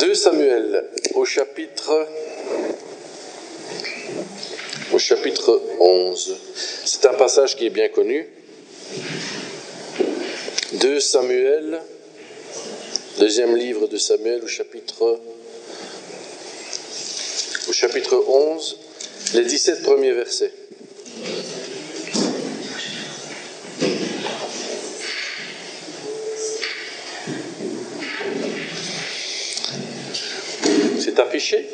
2 Samuel au chapitre 11. C'est un passage qui est bien connu. 2 Samuel, deuxième livre de Samuel au chapitre 11, les 17 premiers versets. C'est affiché.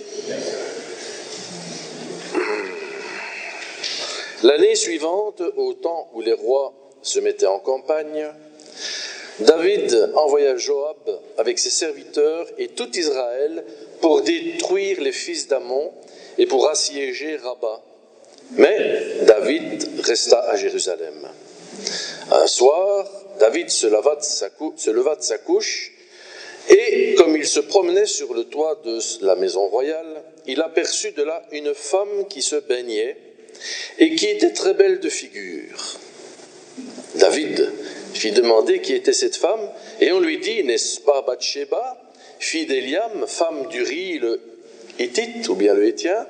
L'année suivante, au temps où les rois se mettaient en campagne, David envoya Joab avec ses serviteurs et tout Israël pour détruire les fils d'Ammon et pour assiéger Rabat. Mais David resta à Jérusalem. Un soir, David se leva de sa couche et, comme il se promenait sur le toit de la maison royale, il aperçut de là une femme qui se baignait et qui était très belle de figure. David fit demander qui était cette femme, et on lui dit, n'est-ce pas Bathsheba, fille d'Éliam, femme d'Uri le Hittite, ou bien le Héthien?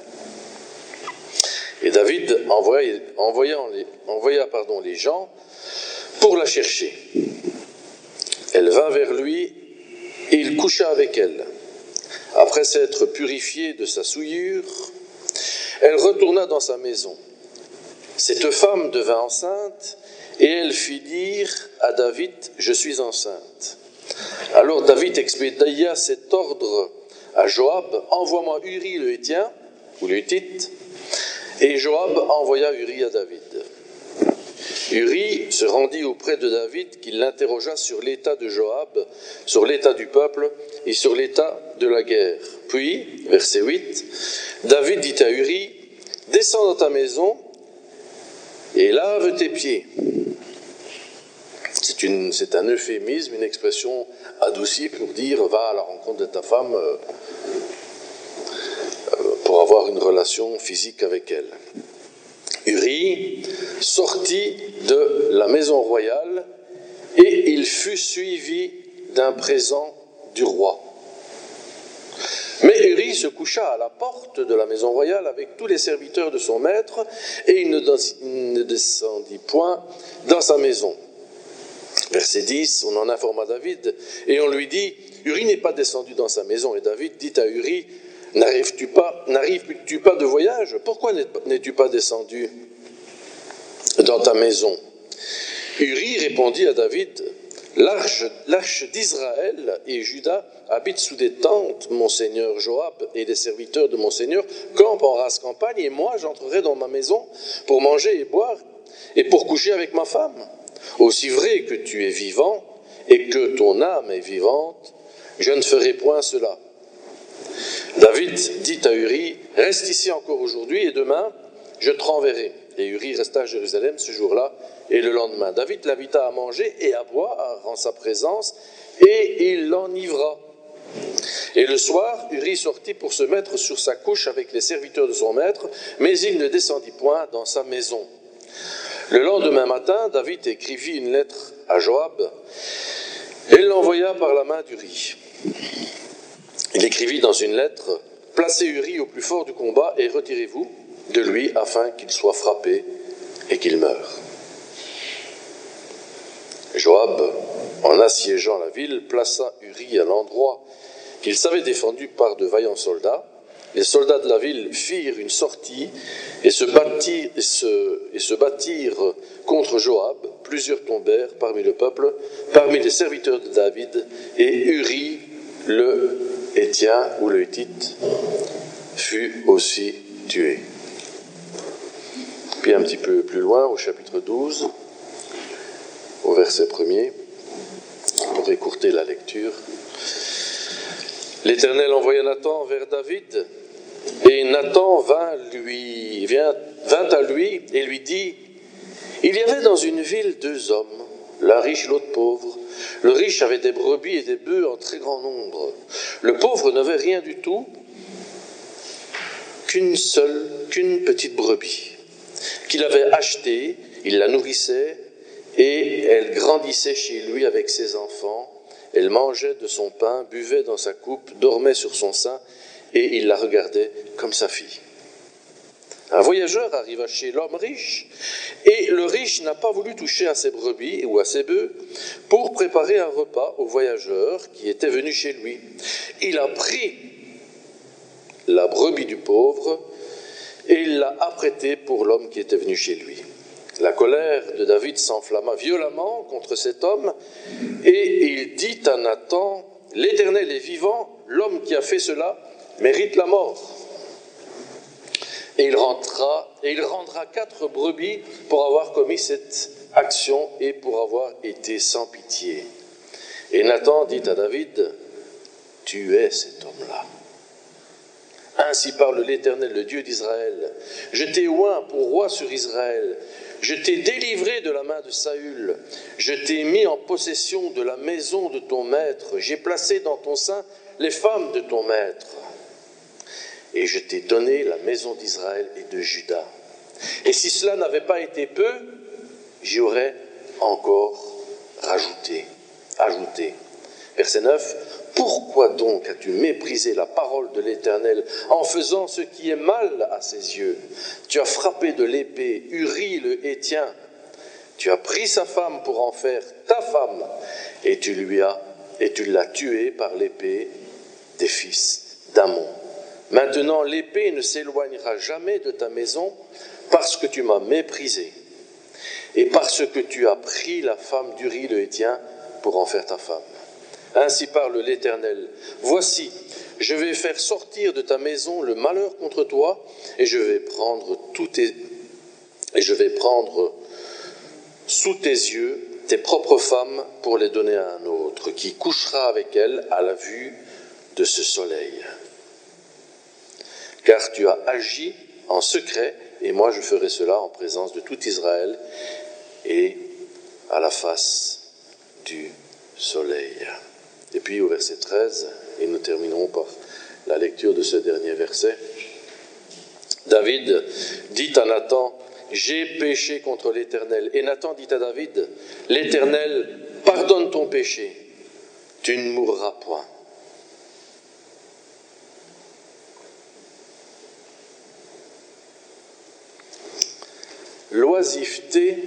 Et David envoya les gens pour la chercher. Elle vint vers lui, et il coucha avec elle. Après s'être purifiée de sa souillure, elle retourna dans sa maison. Cette femme devint enceinte, et elle fit dire à David, « Je suis enceinte. » Alors David expédia cet ordre à Joab, « Envoie-moi Uri le Héthien, ou le Hittite. » Et Joab envoya Uri à David. Uri se rendit auprès de David, qui l'interrogea sur l'état de Joab, sur l'état du peuple et sur l'état de la guerre. Puis, verset 8, David dit à Uri, « Descends dans ta maison et lave tes pieds. » C'est un euphémisme, une expression adoucie pour dire « va à la rencontre de ta femme pour avoir une relation physique avec elle. » Uri sortit de la maison royale et il fut suivi d'un présent du roi. Mais Uri se coucha à la porte de la maison royale avec tous les serviteurs de son maître et il ne descendit point dans sa maison. Verset 10, on en informa David et on lui dit, Uri n'est pas descendu dans sa maison. Et David dit à Uri, n'arrives-tu pas de voyage? Pourquoi n'es-tu pas descendu dans ta maison? Uri répondit à David, l'arche d'Israël et Juda habitent sous des tentes, mon seigneur Joab et les serviteurs de mon seigneur campent en rase campagne, et moi j'entrerai dans ma maison pour manger et boire et pour coucher avec ma femme. Aussi vrai que tu es vivant et que ton âme est vivante, je ne ferai point cela. David dit à Uri, reste ici encore aujourd'hui et demain je te renverrai. Et Uri resta à Jérusalem ce jour-là et le lendemain. David l'invita à manger et à boire en sa présence et il l'enivra. Et le soir, Uri sortit pour se mettre sur sa couche avec les serviteurs de son maître, mais il ne descendit point dans sa maison. Le lendemain matin, David écrivit une lettre à Joab et l'envoya par la main d'Uri. Il écrivit dans une lettre, « Placez Uri au plus fort du combat et retirez-vous de lui afin qu'il soit frappé et qu'il meure. » Joab, en assiégeant la ville, plaça Uri à l'endroit qu'il savait défendu par de vaillants soldats. Les soldats de la ville firent une sortie et se battirent contre Joab. Plusieurs tombèrent parmi le peuple, parmi les serviteurs de David, et Uri, le Héthien ou le Hittite, fut aussi tué. Puis un petit peu plus loin, au chapitre 12, au verset 1er, pour écourter la lecture. L'Éternel envoya Nathan vers David, et Nathan vint à lui et lui dit, « Il y avait dans une ville 2 hommes, l'un riche, l'autre pauvre. Le riche avait des brebis et des bœufs en très grand nombre. Le pauvre n'avait rien du tout qu'une petite brebis, qu'il avait achetée, il la nourrissait, et elle grandissait chez lui avec ses enfants. Elle mangeait de son pain, buvait dans sa coupe, dormait sur son sein, et il la regardait comme sa fille. Un voyageur arriva chez l'homme riche, et le riche n'a pas voulu toucher à ses brebis ou à ses bœufs pour préparer un repas au voyageur qui était venu chez lui. Il a pris la brebis du pauvre et il l'a apprêtée pour l'homme qui était venu chez lui. La colère de David s'enflamma violemment contre cet homme, et il dit à Nathan, « L'Éternel est vivant, l'homme qui a fait cela mérite la mort. » Et il rendra 4 brebis pour avoir commis cette action et pour avoir été sans pitié. Et Nathan dit à David, « Tu es cet homme-là. Ainsi parle l'Éternel, le Dieu d'Israël. Je t'ai oint pour roi sur Israël. Je t'ai délivré de la main de Saül. Je t'ai mis en possession de la maison de ton maître. J'ai placé dans ton sein les femmes de ton maître. Et je t'ai donné la maison d'Israël et de Juda. Et si cela n'avait pas été peu, j'y aurais encore ajouté. Verset 9. Pourquoi donc as-tu méprisé la parole de l'Éternel en faisant ce qui est mal à ses yeux? Tu as frappé de l'épée Uri le Héthien. Tu as pris sa femme pour en faire ta femme, et tu l'as tuée par l'épée des fils d'Ammon. Maintenant, l'épée ne s'éloignera jamais de ta maison parce que tu m'as méprisé et parce que tu as pris la femme d'Uri le Héthien pour en faire ta femme. Ainsi parle l'Éternel. Voici, je vais faire sortir de ta maison le malheur contre toi et je vais prendre sous tes yeux tes propres femmes pour les donner à un autre qui couchera avec elles à la vue de ce soleil. Car tu as agi en secret, et moi je ferai cela en présence de tout Israël et à la face du soleil. Et puis au verset 13, et nous terminerons par la lecture de ce dernier verset, David dit à Nathan, « J'ai péché contre l'Éternel. » Et Nathan dit à David, « L'Éternel pardonne ton péché, tu ne mourras point. » L'oisiveté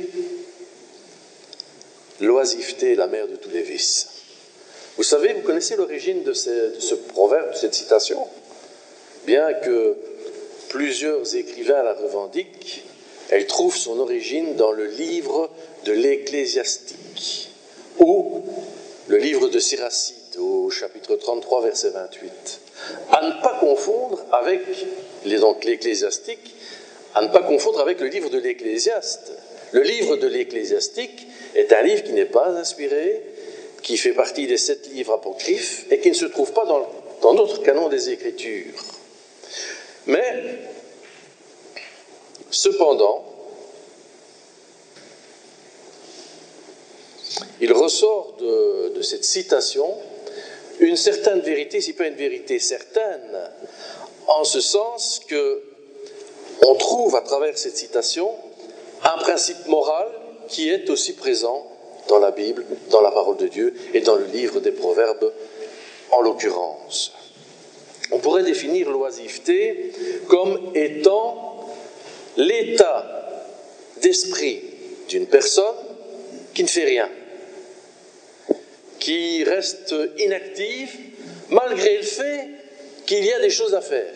est la mère de tous les vices. Vous savez, vous connaissez l'origine de ce proverbe, de cette citation? Bien que plusieurs écrivains la revendiquent, elle trouve son origine dans le livre de l'Ecclésiastique, ou le livre de Siracide, au chapitre 33, verset 28. À ne pas confondre avec l'Ecclésiastique, à ne pas confondre avec le livre de l'Ecclésiaste. Le livre de l'Ecclésiastique est un livre qui n'est pas inspiré, qui fait partie des 7 livres apocryphes et qui ne se trouve pas dans d'autres canons des Écritures. Mais, cependant, il ressort de cette citation une certaine vérité, si pas une vérité certaine, en ce sens que on trouve à travers cette citation un principe moral qui est aussi présent dans la Bible, dans la parole de Dieu et dans le livre des Proverbes en l'occurrence. On pourrait définir l'oisiveté comme étant l'état d'esprit d'une personne qui ne fait rien, qui reste inactive malgré le fait qu'il y a des choses à faire.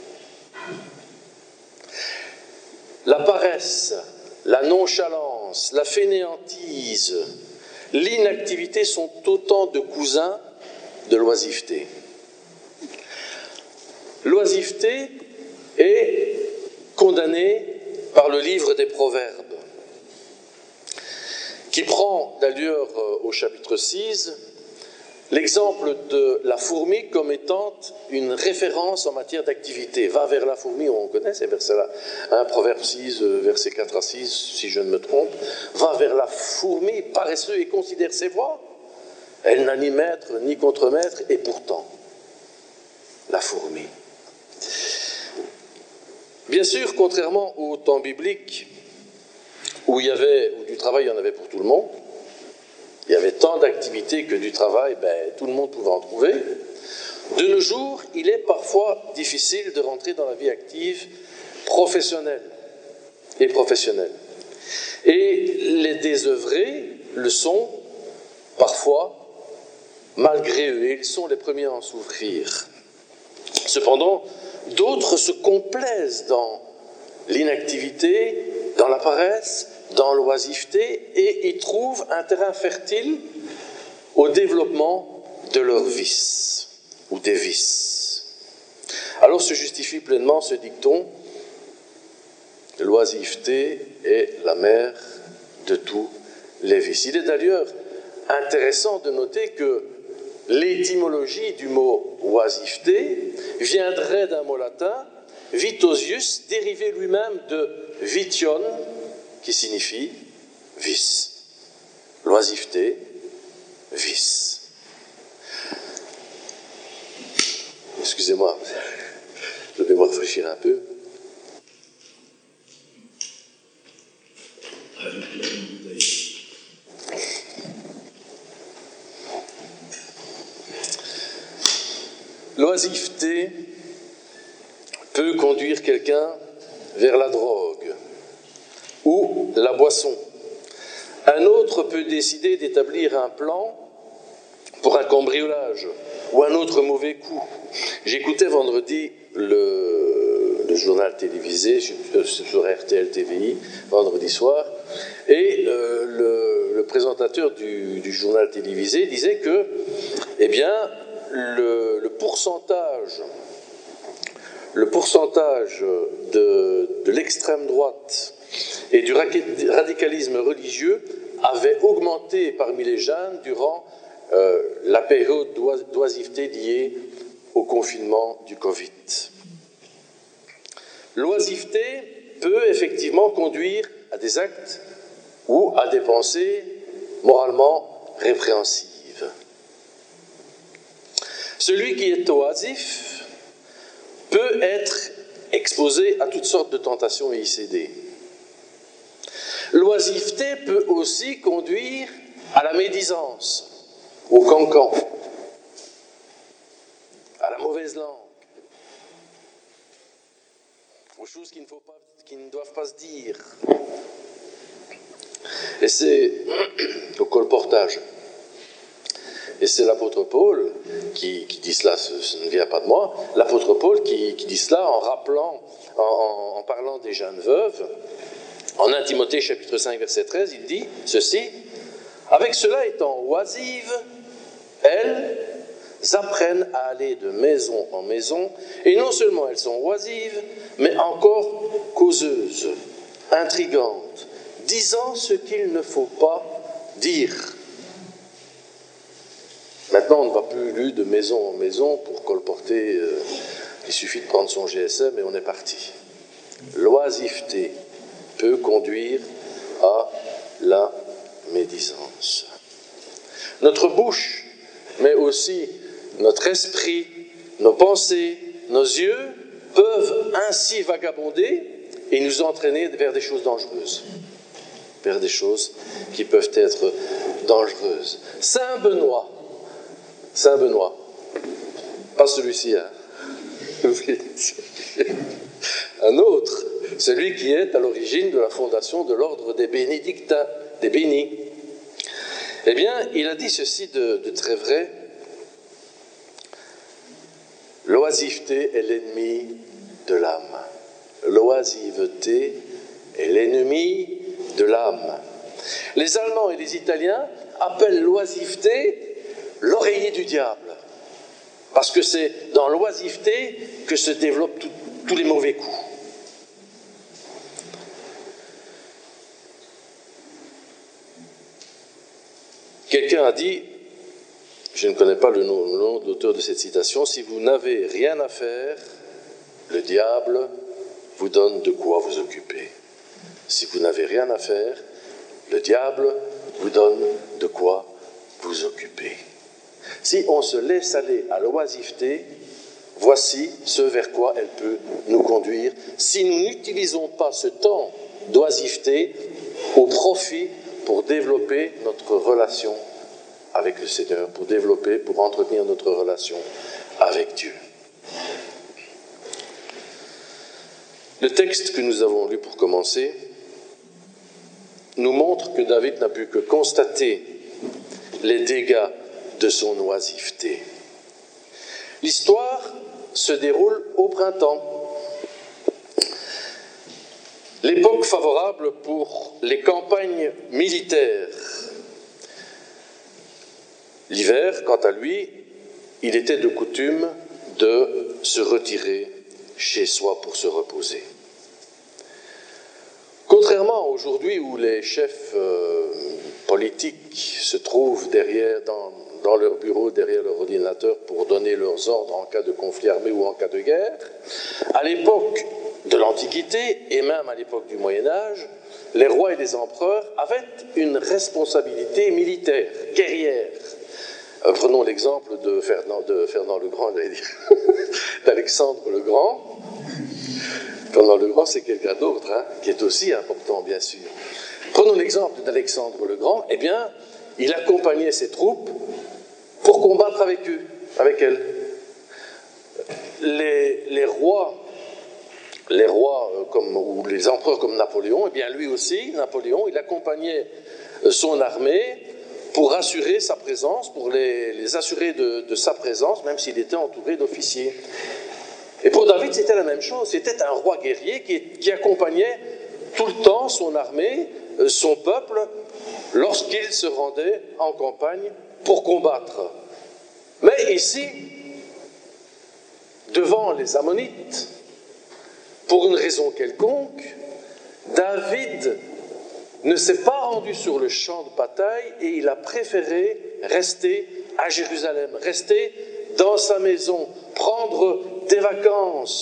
La paresse, la nonchalance, la fainéantise, l'inactivité sont autant de cousins de l'oisiveté. L'oisiveté est condamnée par le livre des Proverbes, qui prend d'ailleurs au chapitre 6 l'exemple de la fourmi comme étant une référence en matière d'activité. Va vers la fourmi, on connaît ces versets-là, Proverbe 6, versets 4 à 6, si je ne me trompe. Va vers la fourmi, paresseux, et considère ses voies. Elle n'a ni maître ni contremaître, et pourtant, la fourmi. Bien sûr, contrairement au temps biblique, où du travail, il y en avait pour tout le monde, Il y avait tant d'activités que du travail, tout le monde pouvait en trouver. De nos jours, il est parfois difficile de rentrer dans la vie active professionnelle et professionnelle. Et les désœuvrés le sont parfois malgré eux, et ils sont les premiers à en souffrir. Cependant, d'autres se complaisent dans l'inactivité, dans la paresse, dans l'oisiveté, et y trouvent un terrain fertile au développement de leurs vices ou des vices. Alors se justifie pleinement ce dicton: l'oisiveté est la mère de tous les vices. Il est d'ailleurs intéressant de noter que l'étymologie du mot oisiveté viendrait d'un mot latin, vitosius, dérivé lui-même de vition, qui signifie vice. L'oisiveté, vice. Excusez-moi, je vais me rafraîchir un peu. L'oisiveté peut conduire quelqu'un vers la drogue ou la boisson. Un autre peut décider d'établir un plan pour un cambriolage ou un autre mauvais coup. J'écoutais vendredi le journal télévisé sur RTL TVI, vendredi soir, et le présentateur du journal télévisé disait que, le pourcentage de l'extrême droite et du radicalisme religieux avait augmenté parmi les jeunes durant la période d'oisiveté liée au confinement du Covid. L'oisiveté peut effectivement conduire à des actes ou à des pensées moralement répréhensibles. Celui qui est oisif peut être exposé à toutes sortes de tentations et y céder. L'oisiveté peut aussi conduire à la médisance, au cancan, à la mauvaise langue, aux choses qui ne doivent pas se dire. Et c'est au colportage. Et c'est l'apôtre Paul qui dit cela, ce ne vient pas de moi, l'apôtre Paul qui dit cela en parlant des jeunes veuves. En 1 Timothée chapitre 5 verset 13, il dit ceci: « Avec cela étant oisives, elles apprennent à aller de maison en maison, et non seulement elles sont oisives, mais encore causeuses, intrigantes, disant ce qu'il ne faut pas dire. » Maintenant, on ne va plus de maison en maison pour colporter. Il suffit de prendre son GSM et on est parti. L'oisiveté peut conduire à la médisance. Notre bouche, mais aussi notre esprit, nos pensées, nos yeux peuvent ainsi vagabonder et nous entraîner vers des choses dangereuses, vers des choses qui peuvent être dangereuses. Saint Benoît, pas celui-ci, hein. Un autre, celui qui est à l'origine de la fondation de l'ordre des bénédictins, des bénis. Eh bien, il a dit ceci de très vrai: l'oisiveté est l'ennemi de l'âme. L'oisiveté est l'ennemi de l'âme. Les Allemands et les Italiens appellent l'oisiveté l'oreiller du diable, parce que c'est dans l'oisiveté que se développent tous les mauvais coups. Quelqu'un a dit, je ne connais pas le nom de l'auteur de cette citation: « Si vous n'avez rien à faire, le diable vous donne de quoi vous occuper. » Si vous n'avez rien à faire, le diable vous donne de quoi vous occuper. Si on se laisse aller à l'oisiveté, voici ce vers quoi elle peut nous conduire si nous n'utilisons pas ce temps d'oisiveté au profit pour développer notre relation avec le Seigneur, pour développer, pour entretenir notre relation avec Dieu. Le texte que nous avons lu pour commencer nous montre que David n'a pu que constater les dégâts de son oisiveté. L'histoire se déroule au printemps, l'époque favorable pour les campagnes militaires. L'hiver, quant à lui, il était de coutume de se retirer chez soi pour se reposer. Contrairement à aujourd'hui où les chefs politiques se trouvent dans leur bureau, derrière leur ordinateur pour donner leurs ordres en cas de conflit armé ou en cas de guerre, à l'époque de l'Antiquité et même à l'époque du Moyen-Âge, les rois et les empereurs avaient une responsabilité militaire, guerrière. Prenons l'exemple de Fernand le Grand, j'allais dire, d'Alexandre le Grand. Fernand le Grand, c'est quelqu'un d'autre, qui est aussi important, bien sûr. Prenons l'exemple d'Alexandre le Grand. Eh bien, il accompagnait ses troupes pour combattre avec elles. Les rois ou les empereurs comme Napoléon, eh bien lui aussi, Napoléon, il accompagnait son armée pour assurer sa présence, pour les assurer de sa présence, même s'il était entouré d'officiers. Et pour David, c'était la même chose. C'était un roi guerrier qui accompagnait tout le temps son armée, son peuple, lorsqu'il se rendait en campagne pour combattre. Mais ici, devant les Ammonites, pour une raison quelconque, David ne s'est pas rendu sur le champ de bataille et il a préféré rester à Jérusalem, rester dans sa maison, prendre des vacances.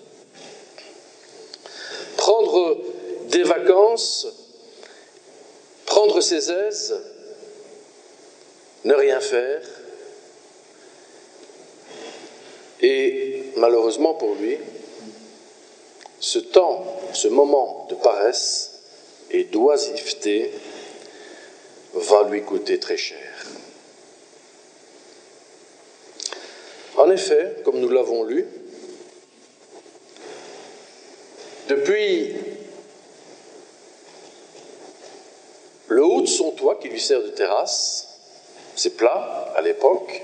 Prendre des vacances, prendre ses aises, ne rien faire. Et malheureusement pour lui, ce moment de paresse et d'oisiveté va lui coûter très cher. En effet, comme nous l'avons lu, depuis le haut de son toit qui lui sert de terrasse, c'est plat à l'époque,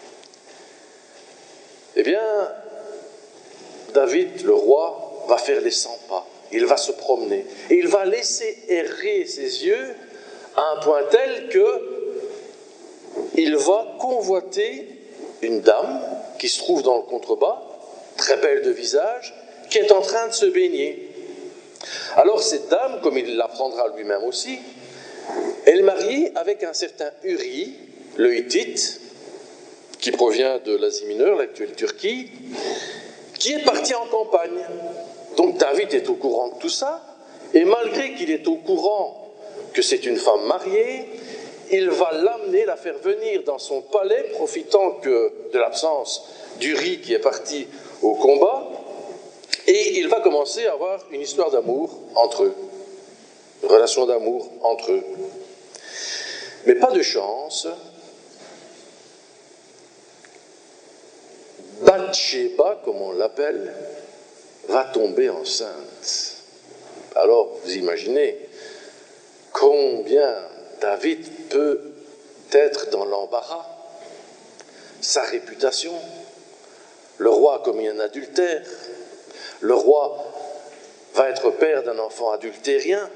eh bien, David, le roi, va faire les 100 pas. Il va se promener et il va laisser errer ses yeux à un point tel qu'il va convoiter une dame qui se trouve dans le contrebas, très belle de visage, qui est en train de se baigner. Alors cette dame, comme il l'apprendra lui-même aussi, elle est mariée avec un certain Uri, le Hittite, qui provient de l'Asie mineure, l'actuelle Turquie, qui est parti en campagne. Donc David est au courant de tout ça, et malgré qu'il est au courant que c'est une femme mariée, il va l'amener, la faire venir dans son palais, profitant de l'absence d'Uri qui est parti au combat, et il va commencer à avoir une histoire d'amour entre eux, une relation d'amour entre eux. Mais pas de chance, Bathsheba, comme on l'appelle, va tomber enceinte. Alors, vous imaginez combien David peut être dans l'embarras. Sa réputation, le roi a commis un adultère, le roi va être père d'un enfant adultérien.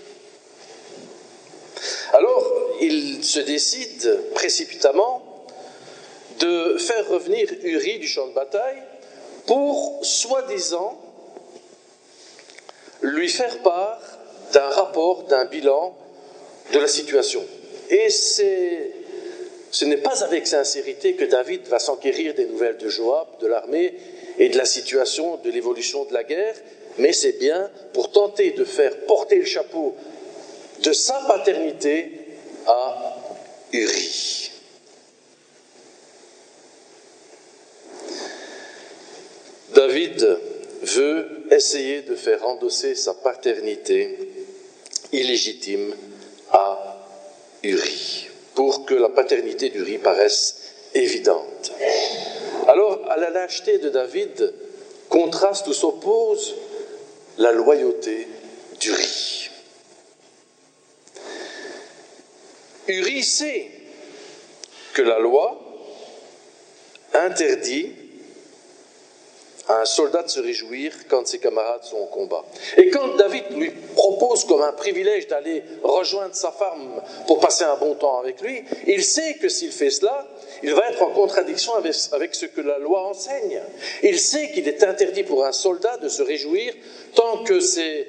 Alors, il se décide précipitamment de faire revenir Uri du champ de bataille pour, soi-disant, lui faire part d'un rapport, d'un bilan de la situation. Et ce n'est pas avec sincérité que David va s'enquérir des nouvelles de Joab, de l'armée et de la situation, de l'évolution de la guerre, mais c'est bien pour tenter de faire porter le chapeau de sa paternité à Uri. David veut essayer de faire endosser sa paternité illégitime à Uri. pour que la paternité d'Uri paraisse évidente. Alors, à la lâcheté de David, contraste ou s'oppose la loyauté d'Uri. Uri sait que la loi interdit à un soldat de se réjouir quand ses camarades sont au combat. Et quand David lui propose comme un privilège d'aller rejoindre sa femme pour passer un bon temps avec lui, il sait que s'il fait cela, il va être en contradiction avec ce que la loi enseigne. Il sait qu'il est interdit pour un soldat de se réjouir tant que ses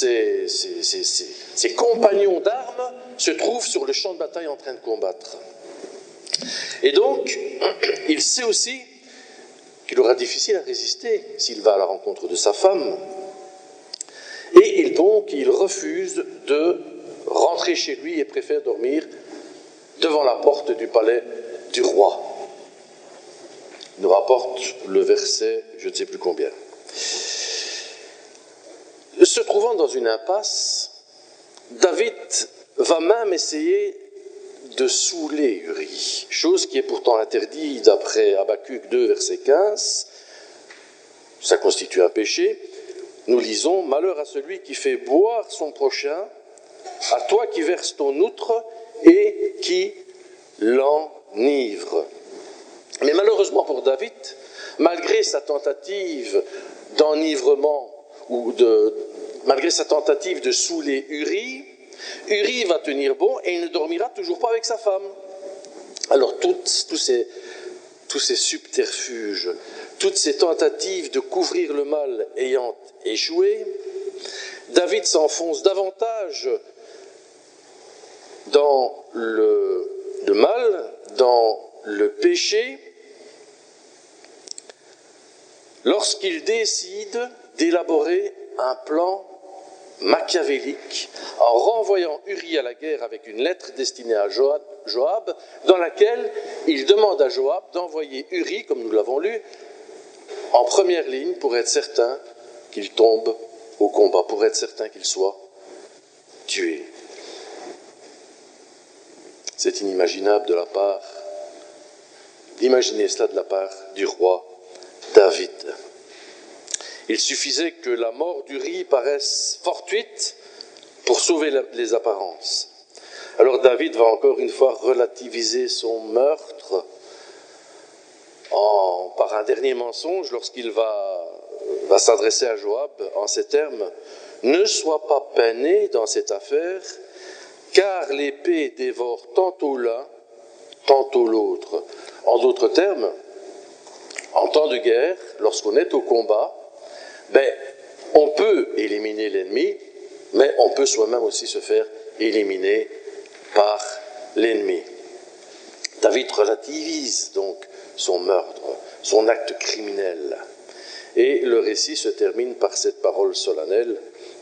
compagnons d'armes se trouvent sur le champ de bataille en train de combattre. Et donc, il sait aussi qu'il aura difficile à résister s'il va à la rencontre de sa femme. Et il refuse de rentrer chez lui et préfère dormir devant la porte du palais du roi. Il nous rapporte le verset, je ne sais plus combien. Se trouvant dans une impasse, David va même essayer de saouler Uri, chose qui est pourtant interdite d'après Habacuc 2, verset 15. Ça constitue un péché. Nous lisons « Malheur à celui qui fait boire son prochain, à toi qui verses ton outre et qui l'enivre. » Mais malheureusement pour David, malgré sa tentative d'enivrement malgré sa tentative de saouler Uri va tenir bon et il ne dormira toujours pas avec sa femme. Alors tous ces subterfuges, toutes ces tentatives de couvrir le mal ayant échoué, David s'enfonce davantage dans le mal, dans le péché, lorsqu'il décide d'élaborer un plan machiavélique en renvoyant Uri à la guerre avec une lettre destinée à Joab, dans laquelle il demande à Joab d'envoyer Uri, comme nous l'avons lu, en première ligne pour être certain qu'il tombe au combat, pour être certain qu'il soit tué. C'est inimaginable d'imaginer cela de la part du roi David. Il suffisait que la mort d'Uri paraisse fortuite pour sauver les apparences. Alors David va encore une fois relativiser son meurtre par un dernier mensonge lorsqu'il va s'adresser à Joab en ces termes : « Ne sois pas peiné dans cette affaire, car l'épée dévore tantôt l'un, tantôt l'autre. » En d'autres termes, en temps de guerre, lorsqu'on est au combat, on peut éliminer l'ennemi, mais on peut soi-même aussi se faire éliminer par l'ennemi. David relativise donc son meurtre, son acte criminel. Et le récit se termine par cette parole solennelle,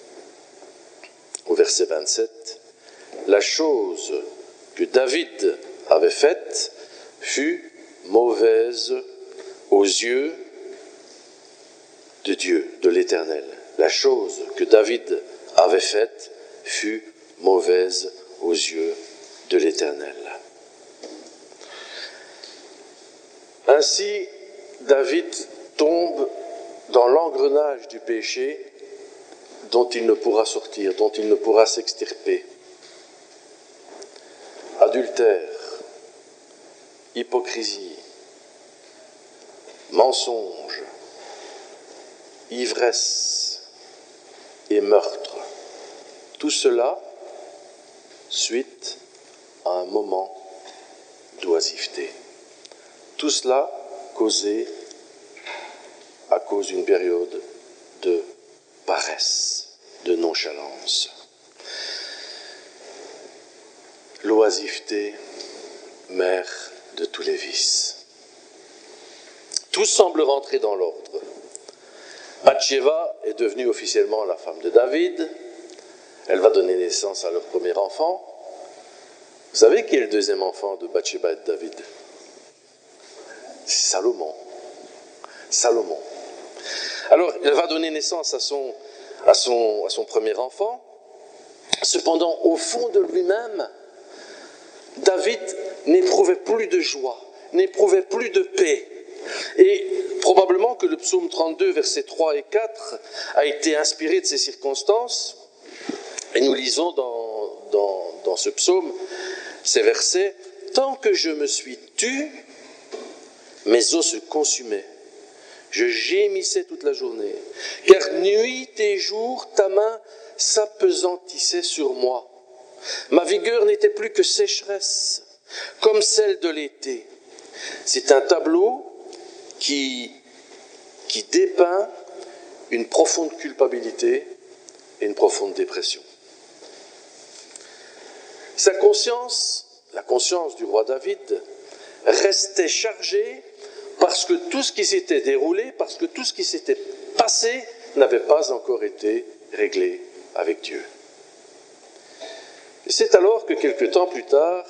au verset 27. « La chose que David avait faite fut mauvaise aux yeux de Dieu, de l'Éternel. » La chose que David avait faite fut mauvaise aux yeux de l'Éternel. Ainsi, David tombe dans l'engrenage du péché dont il ne pourra sortir, dont il ne pourra s'extirper. Adultère, hypocrisie, mensonge, ivresse et meurtre. Tout cela suite à un moment d'oisiveté. Tout cela causé à cause d'une période de paresse, de nonchalance. L'oisiveté, mère de tous les vices. Tout semble rentrer dans l'ordre. Bathsheba est devenue officiellement la femme de David. Elle va donner naissance à leur premier enfant. Vous savez qui est le deuxième enfant de Bathsheba et de David ? C'est Salomon. Salomon. Alors, elle va donner naissance à son premier enfant. Cependant, au fond de lui-même, David n'éprouvait plus de joie, n'éprouvait plus de paix. Et probablement que le psaume 32, versets 3 et 4, a été inspiré de ces circonstances. Et nous lisons dans ce psaume ces versets. « Tant que je me suis tu, mes os se consumaient. Je gémissais toute la journée. Car nuit et jour, ta main s'apesantissait sur moi. Ma vigueur n'était plus que sécheresse, comme celle de l'été. » C'est un tableau qui dépeint une profonde culpabilité et une profonde dépression. Sa conscience, la conscience du roi David, restait chargée parce que tout ce qui s'était déroulé, parce que tout ce qui s'était passé n'avait pas encore été réglé avec Dieu. Et c'est alors que quelque temps plus tard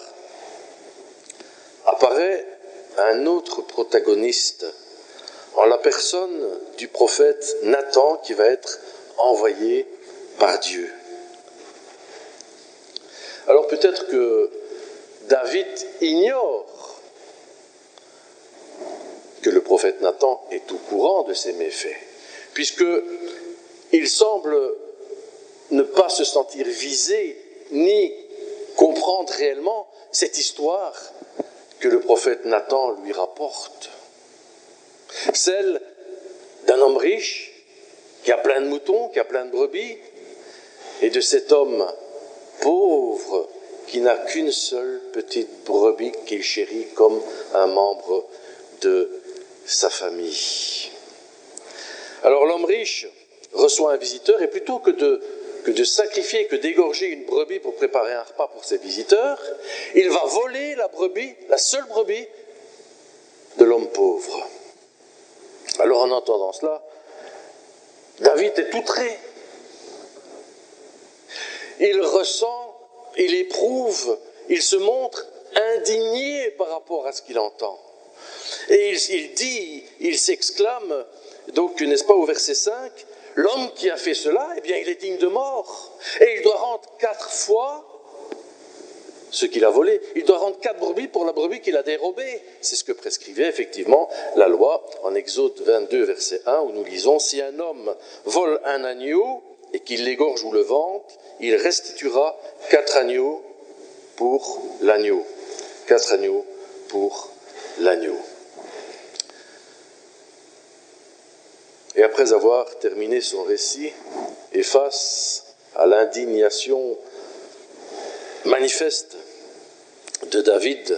apparaît un autre protagoniste en la personne du prophète Nathan qui va être envoyé par Dieu. Alors peut-être que David ignore que le prophète Nathan est au courant de ces méfaits, puisqu'il semble ne pas se sentir visé ni comprendre réellement cette histoire que le prophète Nathan lui rapporte. Celle d'un homme riche qui a plein de moutons, qui a plein de brebis, et de cet homme pauvre qui n'a qu'une seule petite brebis qu'il chérit comme un membre de sa famille. Alors l'homme riche reçoit un visiteur et plutôt que de sacrifier, que d'égorger une brebis pour préparer un repas pour ses visiteurs, il va voler la brebis, la seule brebis de l'homme pauvre. Alors en entendant cela, David est outré. Il ressent, il éprouve, il se montre indigné par rapport à ce qu'il entend. Et il s'exclame, donc n'est-ce pas au verset 5, l'homme qui a fait cela, eh bien il est digne de mort. Et il doit rendre 4 fois ce qu'il a volé. Il doit rendre 4 brebis pour la brebis qu'il a dérobée. C'est ce que prescrivait effectivement la loi en Exode 22, verset 1, où nous lisons « Si un homme vole un agneau et qu'il l'égorge ou le vante, il restituera 4 agneaux pour l'agneau. » 4 agneaux pour l'agneau. Et après avoir terminé son récit, et face à l'indignation manifeste de David,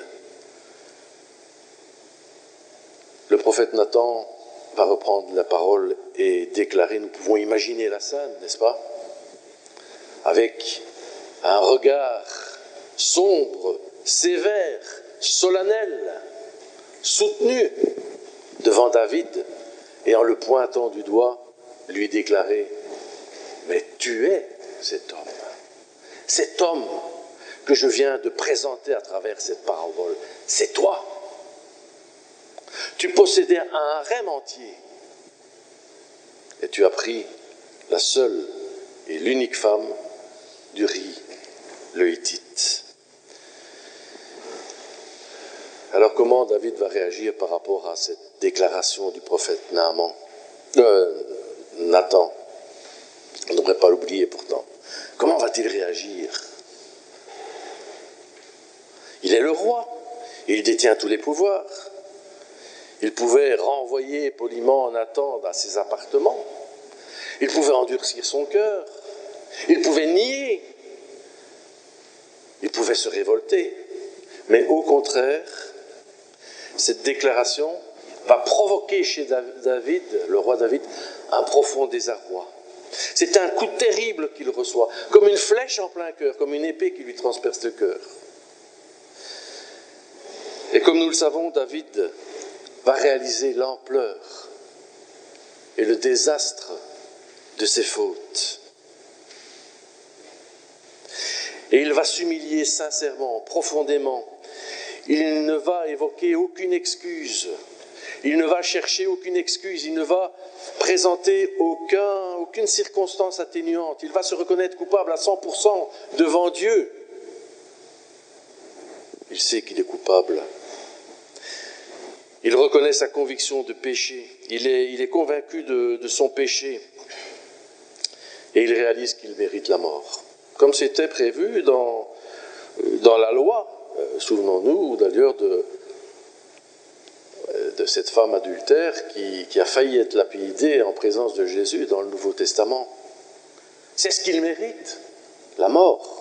le prophète Nathan va reprendre la parole et déclarer, nous pouvons imaginer la scène, n'est-ce pas? Avec un regard sombre, sévère, solennel, soutenu devant David, et en le pointant du doigt, lui déclarer « Mais tu es cet homme que je viens de présenter à travers cette parabole, c'est toi. Tu possédais un harem entier et tu as pris la seule et l'unique femme d'Uri, le Hittite. » Alors comment David va réagir par rapport à cette déclaration du prophète Nathan? On ne devrait pas l'oublier pourtant. Comment va-t-il réagir? Il est le roi, il détient tous les pouvoirs. Il pouvait renvoyer poliment Nathan dans ses appartements. Il pouvait endurcir son cœur. Il pouvait nier. Il pouvait se révolter. Mais au contraire, cette déclaration va provoquer chez David, le roi David, un profond désarroi. C'est un coup terrible qu'il reçoit, comme une flèche en plein cœur, comme une épée qui lui transperce le cœur. Et comme nous le savons, David va réaliser l'ampleur et le désastre de ses fautes. Et il va s'humilier sincèrement, profondément. Il ne va évoquer aucune excuse. Il ne va chercher aucune excuse. Il ne va présenter aucune circonstance atténuante. Il va se reconnaître coupable à 100% devant Dieu. Il sait qu'il est coupable. Il reconnaît sa conviction de péché. Il est convaincu de son péché. Et il réalise qu'il mérite la mort. Comme c'était prévu dans la loi. Souvenons-nous d'ailleurs de cette femme adultère qui a failli être lapidée en présence de Jésus dans le Nouveau Testament. C'est ce qu'il mérite, la mort.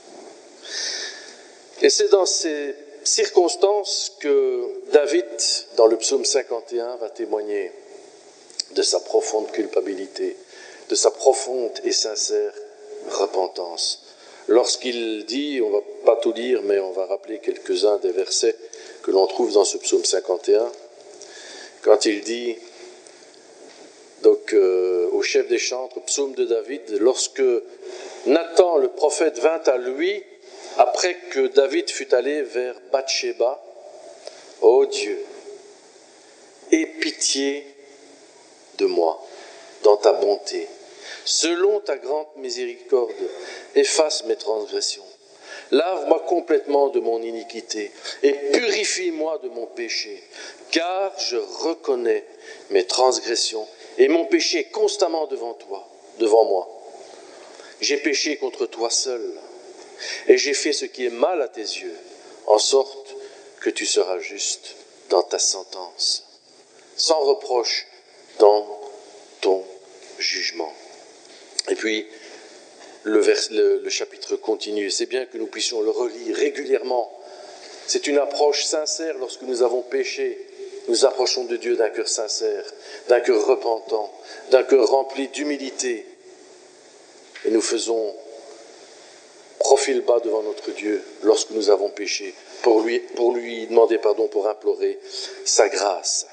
Et c'est dans ces circonstances que David, dans le psaume 51, va témoigner de sa profonde culpabilité, de sa profonde et sincère repentance. Lorsqu'il dit, on ne va pas tout lire, mais on va rappeler quelques-uns des versets que l'on trouve dans ce psaume 51, quand il dit, donc au chef des chantres, psaume de David, lorsque Nathan le prophète vint à lui, après que David fut allé vers Bathsheba, ô Dieu, aie pitié de moi dans ta bonté. Selon ta grande miséricorde, efface mes transgressions. Lave-moi complètement de mon iniquité et purifie-moi de mon péché, car je reconnais mes transgressions et mon péché est constamment devant moi. J'ai péché contre toi seul et j'ai fait ce qui est mal à tes yeux, en sorte que tu seras juste dans ta sentence, sans reproche dans ton jugement. Et puis, le chapitre continue. C'est bien que nous puissions le relire régulièrement. C'est une approche sincère lorsque nous avons péché. Nous approchons de Dieu d'un cœur sincère, d'un cœur repentant, d'un cœur rempli d'humilité. Et nous faisons profil bas devant notre Dieu lorsque nous avons péché, pour lui demander pardon, pour implorer sa grâce.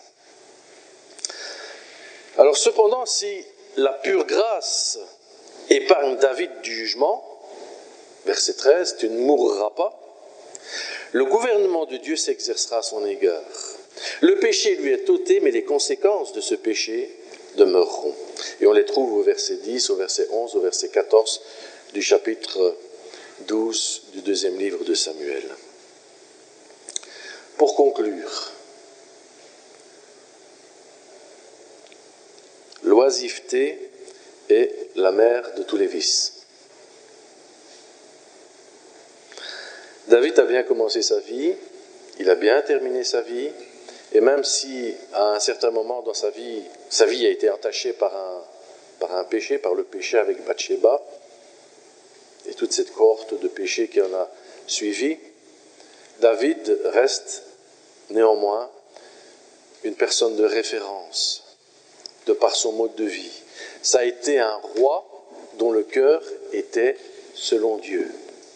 Alors cependant, si la pure grâce épargne David du jugement, verset 13, tu ne mourras pas, le gouvernement de Dieu s'exercera à son égard. Le péché lui est ôté, mais les conséquences de ce péché demeureront. Et on les trouve au verset 10, au verset 11, au verset 14 du chapitre 12 du deuxième livre de Samuel. Pour conclure, l'oisiveté est la mère de tous les vices. David a bien commencé sa vie, il a bien terminé sa vie, et même si à un certain moment dans sa vie a été entachée par un péché, par le péché avec Bathsheba, et toute cette cohorte de péchés qui en a suivi, David reste néanmoins une personne de référence, de par son mode de vie. Ça a été un roi dont le cœur était selon Dieu.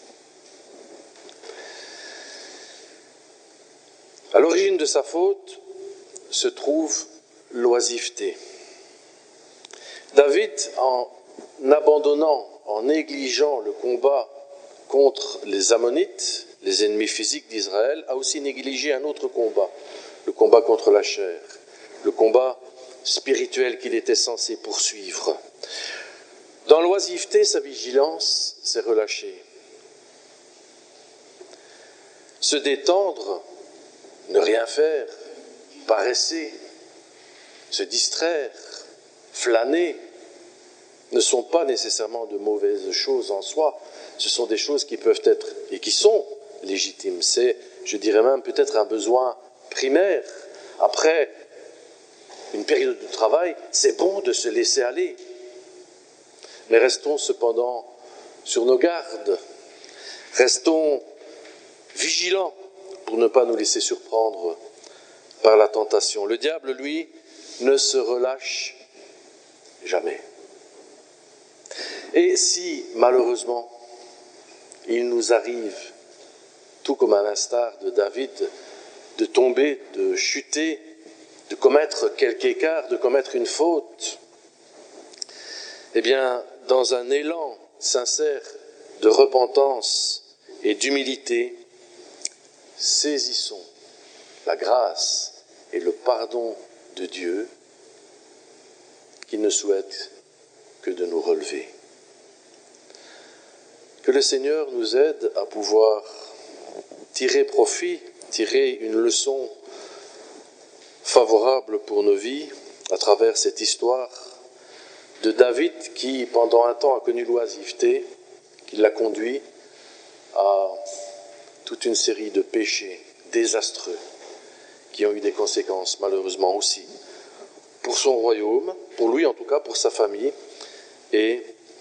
À l'origine de sa faute se trouve l'oisiveté. David, en abandonnant, en négligeant le combat contre les Ammonites, les ennemis physiques d'Israël, a aussi négligé un autre combat, le combat contre la chair, le combat spirituel qu'il était censé poursuivre. Dans l'oisiveté, sa vigilance s'est relâchée. Se détendre, ne rien faire, paresser, se distraire, flâner, ne sont pas nécessairement de mauvaises choses en soi. Ce sont des choses qui peuvent être et qui sont légitimes. C'est, je dirais même, peut-être un besoin primaire. Après une période de travail, c'est bon de se laisser aller. Mais restons cependant sur nos gardes. Restons vigilants pour ne pas nous laisser surprendre par la tentation. Le diable, lui, ne se relâche jamais. Et si, malheureusement, il nous arrive, tout comme à l'instar de David, de tomber, de chuter, de commettre quelque écart, de commettre une faute, eh bien, dans un élan sincère de repentance et d'humilité, saisissons la grâce et le pardon de Dieu qui ne souhaite que de nous relever. Que le Seigneur nous aide à pouvoir tirer profit, tirer une leçon favorable pour nos vies à travers cette histoire de David qui, pendant un temps, a connu l'oisiveté, qui l'a conduit à toute une série de péchés désastreux qui ont eu des conséquences malheureusement aussi pour son royaume, pour lui en tout cas, pour sa famille et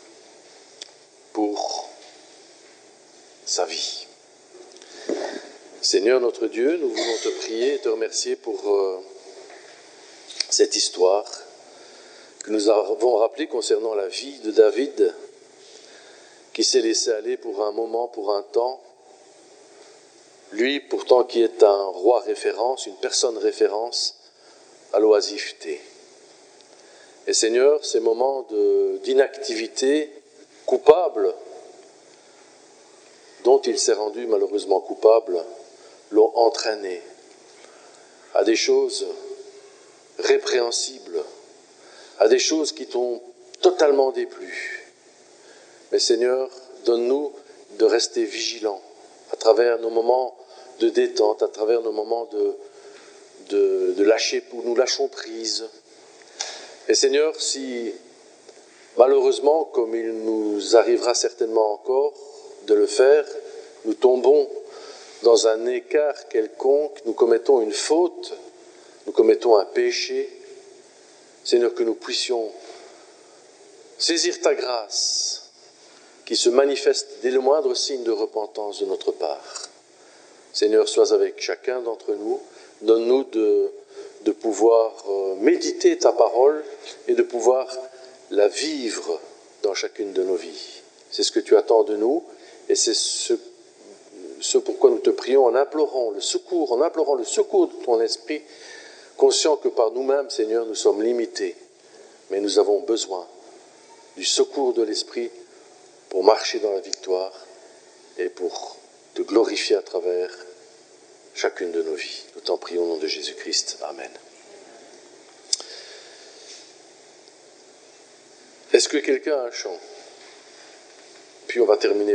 pour sa vie. Seigneur notre Dieu, nous voulons te prier et te remercier pour cette histoire que nous avons rappelée concernant la vie de David, qui s'est laissé aller pour un moment, pour un temps. Lui, pourtant, qui est un roi référence, une personne référence à l'oisiveté. Et Seigneur, ces moments d'inactivité coupable, dont il s'est rendu malheureusement coupable, l'ont entraîné à des choses répréhensibles, à des choses qui t'ont totalement déplu. Mais Seigneur, donne-nous de rester vigilants à travers nos moments de détente, à travers nos moments de lâcher, où nous lâchons prise. Et Seigneur, si malheureusement, comme il nous arrivera certainement encore de le faire, nous tombons dans un écart quelconque, nous commettons une faute, nous commettons un péché, Seigneur, que nous puissions saisir ta grâce qui se manifeste dès le moindre signe de repentance de notre part. Seigneur, sois avec chacun d'entre nous, donne-nous de pouvoir méditer ta parole et de pouvoir la vivre dans chacune de nos vies. C'est ce que tu attends de nous et c'est ce pourquoi nous te prions en implorant le secours de ton esprit, conscient que par nous-mêmes, Seigneur, nous sommes limités, mais nous avons besoin du secours de l'esprit pour marcher dans la victoire et pour te glorifier à travers chacune de nos vies. Nous t'en prions au nom de Jésus-Christ. Amen. Est-ce que quelqu'un a un chant? Puis on va terminer